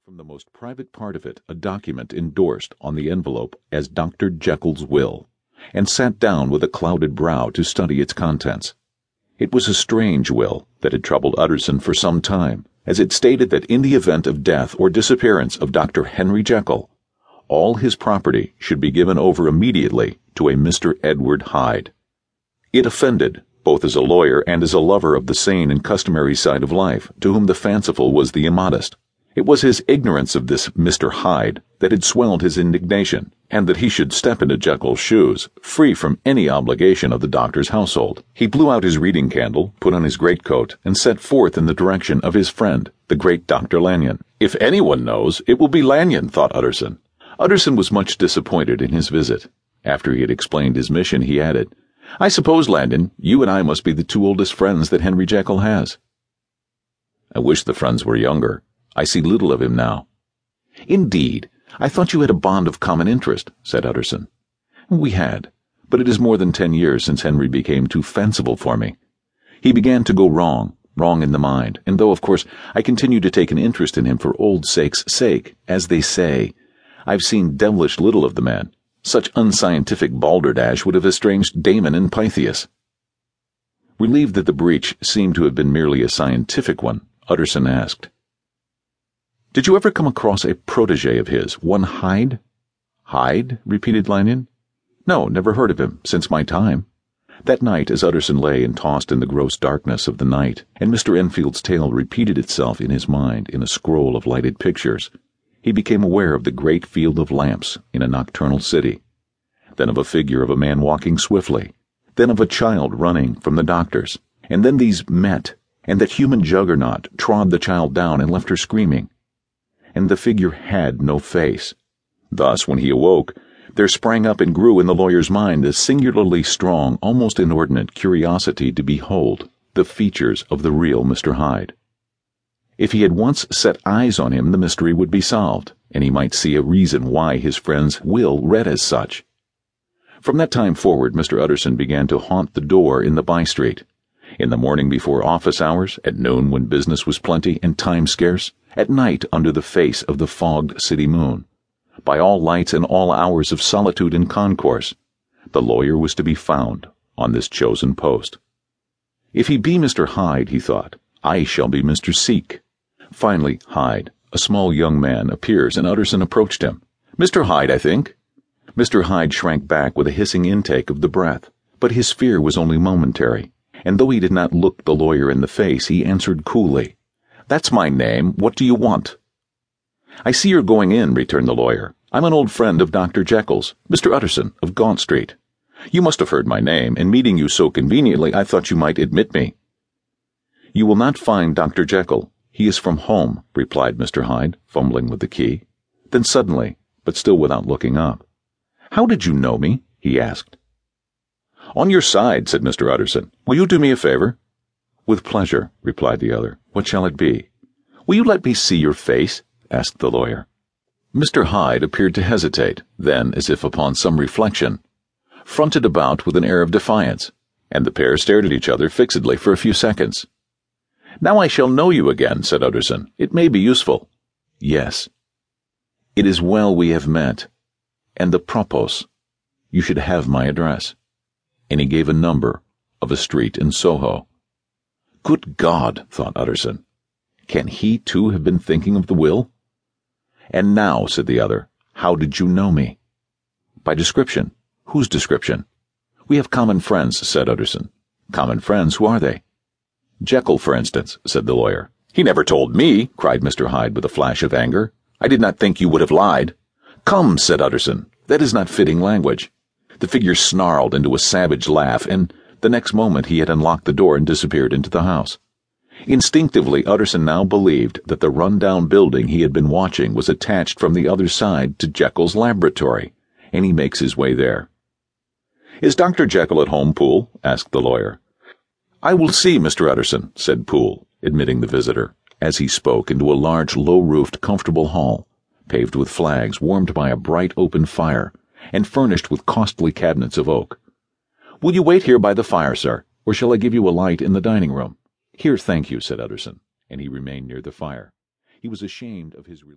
from the most private part of it a document endorsed on the envelope as Dr. Jekyll's will, and sat down with a clouded brow to study its contents. It was a strange will that had troubled Utterson for some time, as it stated that in the event of death or disappearance of Dr. Henry Jekyll, all his property should be given over immediately to a Mr. Edward Hyde. It offended, both as a lawyer and as a lover of the sane and customary side of life, to whom the fanciful was the immodest. It was his ignorance of this Mr. Hyde that had swelled his indignation, and that he should step into Jekyll's shoes, free from any obligation of the doctor's household. He blew out his reading candle, put on his greatcoat, and set forth in the direction of his friend, the great Dr. Lanyon. If anyone knows, it will be Lanyon, thought Utterson. Utterson was much disappointed in his visit. After he had explained his mission, he added, "I suppose, Lanyon, you and I must be the two oldest friends that Henry Jekyll has." "I wish the friends were younger. I see little of him now." "Indeed, I thought you had a bond of common interest," said Utterson. "We had, but it is more than 10 years since Henry became too fanciful for me. He began to go wrong in the mind, and though, of course, I continue to take an interest in him for old sake's sake, as they say, I've seen devilish little of the man. Such unscientific balderdash would have estranged Damon and Pythias." Relieved that the breach seemed to have been merely a scientific one, Utterson asked, "Did you ever come across a protege of his, one Hyde?" "Hyde?" repeated Lanyon. "No, never heard of him, since my time." That night, as Utterson lay and tossed in the gross darkness of the night, and Mr. Enfield's tale repeated itself in his mind in a scroll of lighted pictures, he became aware of the great field of lamps in a nocturnal city, then of a figure of a man walking swiftly, then of a child running from the doctor's, and then these met, and that human juggernaut trod the child down and left her screaming. And the figure had no face. Thus, when he awoke, there sprang up and grew in the lawyer's mind a singularly strong, almost inordinate curiosity to behold the features of the real Mr. Hyde. If he had once set eyes on him, the mystery would be solved, and he might see a reason why his friend's will read as such. From that time forward, Mr. Utterson began to haunt the door in the by-street. In the morning before office hours, at noon when business was plenty and time scarce, at night under the face of the fogged city moon. By all lights and all hours of solitude and concourse, the lawyer was to be found on this chosen post. If he be Mr. Hyde, he thought, I shall be Mr. Seek. Finally, Hyde, a small young man, appears, and Utterson approached him. "Mr. Hyde, I think." Mr. Hyde shrank back with a hissing intake of the breath, but his fear was only momentary, and though he did not look the lawyer in the face, he answered coolly, "That's my name. What do you want?" "I see you're going in," returned the lawyer. "I'm an old friend of Dr. Jekyll's, Mr. Utterson, of Gaunt Street. You must have heard my name, and meeting you so conveniently, I thought you might admit me." "You will not find Dr. Jekyll. He is from home," replied Mr. Hyde, fumbling with the key. Then suddenly, but still without looking up, "How did you know me?" he asked. "On your side," said Mr. Utterson. "Will you do me a favor?" "With pleasure," replied the other. "What shall it be?" "Will you let me see your face?" asked the lawyer. Mr. Hyde appeared to hesitate, then, as if upon some reflection, fronted about with an air of defiance, and the pair stared at each other fixedly for a few seconds. "Now I shall know you again," said Utterson. "It may be useful." "Yes. It is well we have met. And the propos, you should have my address." And he gave a number of a street in Soho. Good God, thought Utterson. Can he too have been thinking of the will? "And now," said the other, "how did you know me?" "By description." "Whose description?" "We have common friends," said Utterson. "Common friends? Who are they?" "Jekyll, for instance," said the lawyer. "He never told me," cried Mr. Hyde with a flash of anger. "I did not think you would have lied." "Come," said Utterson, "that is not fitting language." The figure snarled into a savage laugh, and the next moment he had unlocked the door and disappeared into the house. Instinctively, Utterson now believed that the run-down building he had been watching was attached from the other side to Jekyll's laboratory, and he makes his way there. "Is Dr. Jekyll at home, Poole?" asked the lawyer. "I will see Mr. Utterson," said Poole, admitting the visitor, as he spoke, into a large, low-roofed, comfortable hall, paved with flags, warmed by a bright open fire, and furnished with costly cabinets of oak. "Will you wait here by the fire, sir, or shall I give you a light in the dining room?" "Here, thank you," said Utterson, and he remained near the fire. He was ashamed of his